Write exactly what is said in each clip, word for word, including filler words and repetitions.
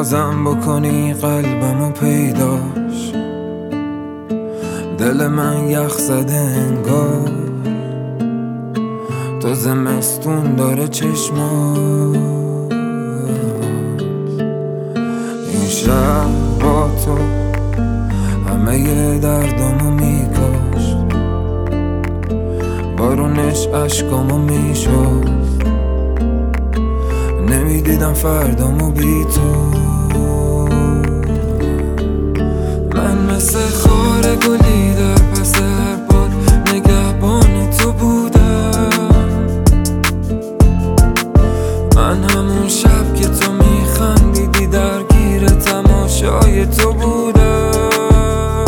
بازم بکنی قلبمو پیداش، دل من یخ زده انگار تو زمستون داره چشمات. این شهر با تو همه ی دردامو میکاشت، بارونش عشقامو میشد، نمیدیدم فردامو بی تو. من مثل خار گلی در پس هر باد نگهبان تو بودم. من همون شب که تو میخندیدی درگیر تماشای تو بودم.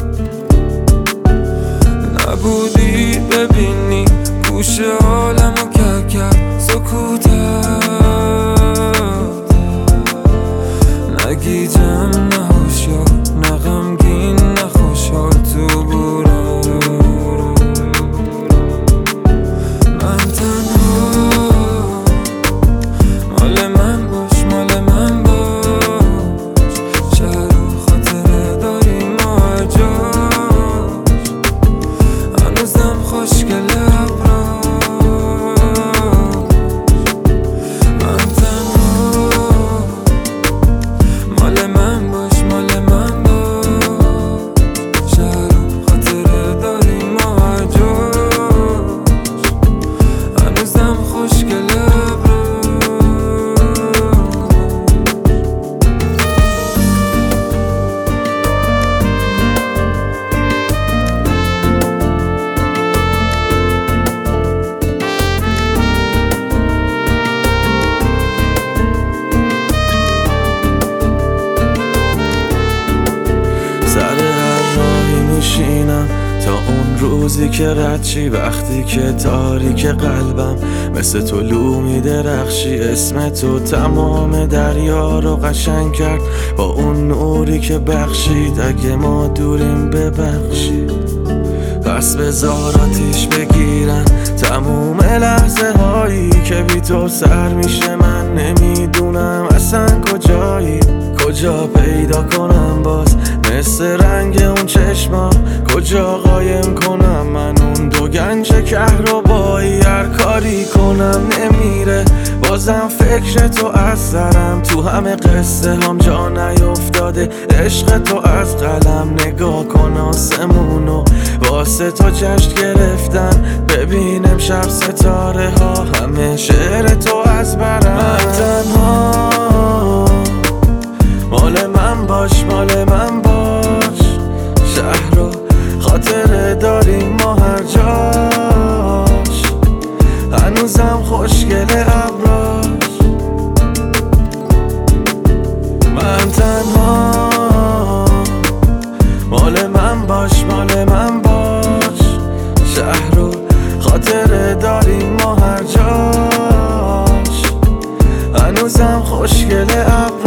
نبودی ببینی گوش عالمو که کرد سکوتت، نگیجم نه هوشیار نه غمگین نه خوشحال تو بودم. من تنها مال من باش مال من باش، شهر و خاطره داریم ما هر جاش، هنوزم خوشگله ابراش. من تنها مال من باش مال من باش، شهر و خاطره داریم ما هر جاش، هنوزم خوشگله ابراش. سر هر راهی میشینم تا اون روزی که رد چی، وقتی که تاریک قلبم مثل طلوع میدرخشی. اسم تو تمام دریا رو قشنگ کرد با اون نوری که بخشید. اگه ما دوریم ببخشید، پس بذار آتیش بگیرن تموم لحظه هایی که بی تو سر میشه. من نمیدونم اصلا کجایی، کجا پیدا کنم باز مثل رنگ اون چشما، کجا قایم کنم من اون دو گنج کهربایی. هر کاری کنم نمیره، بازم فکر تو از سرم، تو همه قصه هم جا نیفتاده عشق تو از قلم. نگاه کن آسمونو واسه تو جشن گرفتن، ببین امشب ستاره ها همه شعر تو از برم. من تنها مال من باش مال من باش، شهر رو خاطره داریم ما هر جاش، هنوزم خوشگله ابراش. من تنها مال من باش مال من باش، شهر رو خاطره داریم ما هر جاش، هنوزم خوشگله ابراش.